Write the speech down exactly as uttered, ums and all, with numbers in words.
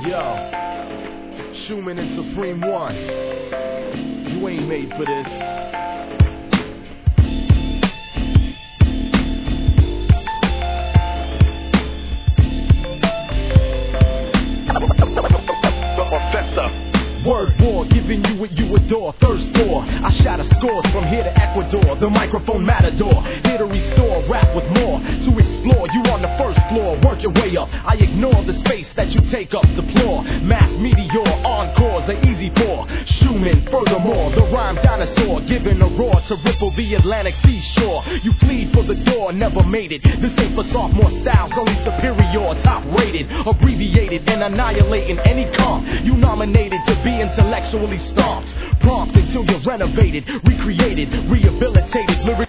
Yo, Schumann and Supreme One, you ain't made for this. Word war, giving you what you adore, thirst for. I shatter scores from here to Ecuador, the microphone matador, here to restore, rap with more to explore. You on the first floor, work your way up. I ignore the space that you take up, deplore. Mass meteor, encores are easy for Schumann. Furthermore, the rhyme dinosaur, giving a roar to ripple the Atlantic seashore. You plead for the door, never made it. This ain't for sophomore styles, only superior, top rated, abbreviated and annihilating any comp. You nominated to be intellectually stomped, prompt until you're renovated, recreated, rehabilitated, lyric